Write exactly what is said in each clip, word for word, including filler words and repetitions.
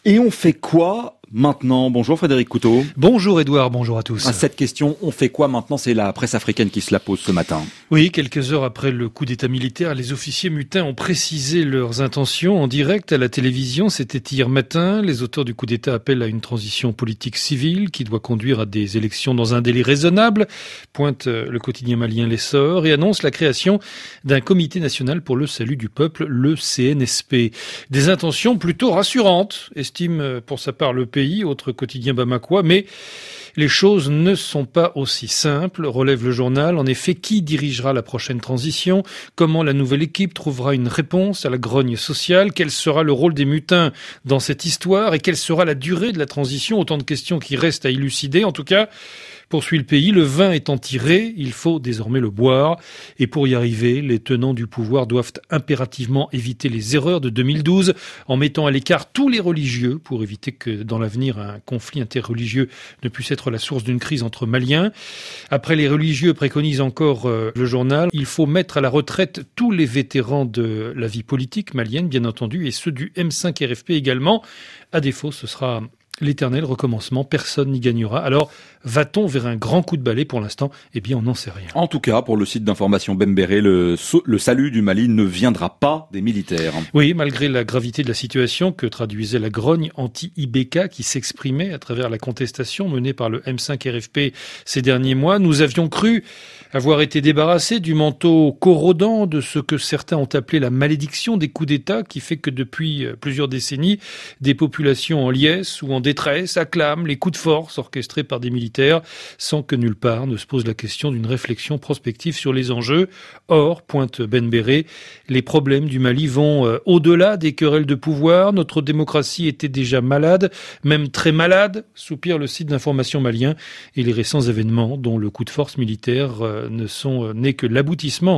Et on fait quoi maintenant? Bonjour Frédéric Couteau. Bonjour Édouard, bonjour à tous. Cette question, on fait quoi maintenant? C'est la presse africaine qui se la pose ce matin. Oui, quelques heures après le coup d'état militaire, les officiers mutins ont précisé leurs intentions en direct à la télévision. C'était hier matin. Les auteurs du coup d'état appellent à une transition politique civile qui doit conduire à des élections dans un délai raisonnable, pointe le quotidien malien L'Essor, et annonce la création d'un comité national pour le salut du peuple, le C N S P. Des intentions plutôt rassurantes, estime pour sa part le pays, autre quotidien bamakois, mais les choses ne sont pas aussi simples, relève le journal. En effet, qui dirigera la prochaine transition? Comment la nouvelle équipe trouvera une réponse à la grogne sociale? Quel sera le rôle des mutins dans cette histoire? Et quelle sera la durée de la transition? Autant de questions qui restent à élucider. En tout cas, poursuit le pays, le vin étant tiré, il faut désormais le boire. Et pour y arriver, les tenants du pouvoir doivent impérativement éviter les erreurs de deux mille douze en mettant à l'écart tous les religieux pour éviter que dans l'avenir un conflit interreligieux ne puisse être la source d'une crise entre Maliens. Après les religieux, préconise encore euh, le journal, il faut mettre à la retraite tous les vétérans de la vie politique malienne, bien entendu, et ceux du M cinq R F P également. À défaut, ce sera l'éternel recommencement, personne n'y gagnera. Alors, va-t-on vers un grand coup de balai? Pour l'instant, eh bien, on n'en sait rien. En tout cas, pour le site d'information Bembéré, le, le salut du Mali ne viendra pas des militaires. Oui, malgré la gravité de la situation que traduisait la grogne anti-I B K qui s'exprimait à travers la contestation menée par le M cinq R F P ces derniers mois, nous avions cru avoir été débarrassés du manteau corrodant de ce que certains ont appelé la malédiction des coups d'État qui fait que depuis plusieurs décennies, des populations en liesse ou en détresse acclament les coups de force orchestrés par des militaires sans que nulle part ne se pose la question d'une réflexion prospective sur les enjeux. Or, pointe Bembéré, les problèmes du Mali vont euh, au-delà des querelles de pouvoir. Notre démocratie était déjà malade, même très malade, soupire le site d'information malien, et les récents événements dont le coup de force militaire euh, ne sont euh, n'est que l'aboutissement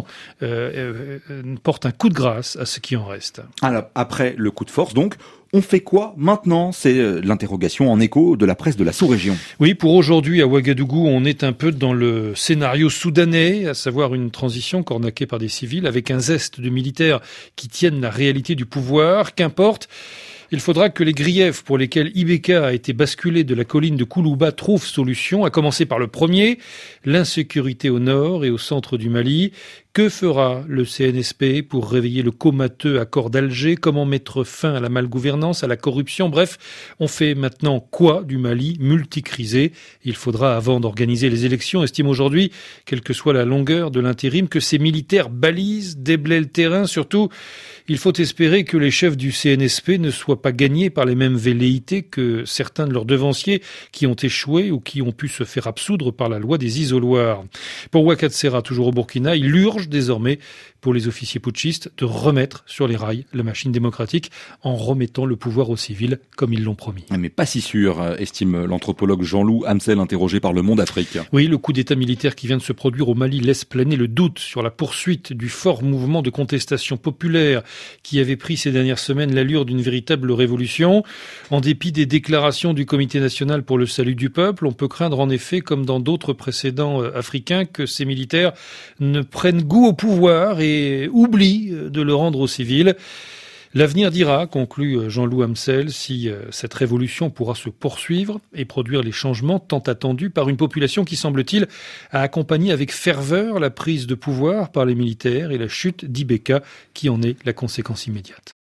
euh, euh, portent un coup de grâce à ce qui en reste. Alors, après le coup de force, donc, on fait quoi maintenant? C'est l'interrogation en écho de la presse de la sous-région. Oui, pour aujourd'hui, à Ouagadougou, on est un peu dans le scénario soudanais, à savoir une transition cornaquée par des civils avec un zeste de militaires qui tiennent la réalité du pouvoir. Qu'importe, il faudra que les griefs pour lesquels I B K a été basculé de la colline de Koulouba trouvent solution, à commencer par le premier, l'insécurité au nord et au centre du Mali. Que fera le C N S P pour réveiller le comateux accord d'Alger? Comment mettre fin à la malgouvernance, à la corruption? Bref, on fait maintenant quoi du Mali multicrisé? Il faudra, avant d'organiser les élections, estime aujourd'hui, quelle que soit la longueur de l'intérim, que ces militaires balisent, déblaient le terrain. Surtout, il faut espérer que les chefs du C N S P ne soient pas gagnés par les mêmes velléités que certains de leurs devanciers qui ont échoué ou qui ont pu se faire absoudre par la loi des isoloirs. Pour Ouakhatsera, toujours au Burkina, il urge désormais pour les officiers putschistes de remettre sur les rails la machine démocratique en remettant le pouvoir aux civils comme ils l'ont promis. Mais pas si sûr, estime l'anthropologue Jean-Loup Hamsel, interrogé par Le Monde Afrique. Oui, le coup d'état militaire qui vient de se produire au Mali laisse planer le doute sur la poursuite du fort mouvement de contestation populaire qui avait pris ces dernières semaines l'allure d'une véritable révolution. En dépit des déclarations du Comité national pour le salut du peuple, on peut craindre en effet, comme dans d'autres précédents africains, que ces militaires ne prennent goût au pouvoir et oublient de le rendre aux civils. L'avenir dira, conclut Jean-Loup Hamsel, si cette révolution pourra se poursuivre et produire les changements tant attendus par une population qui, semble-t-il, a accompagné avec ferveur la prise de pouvoir par les militaires et la chute d'I B K qui en est la conséquence immédiate.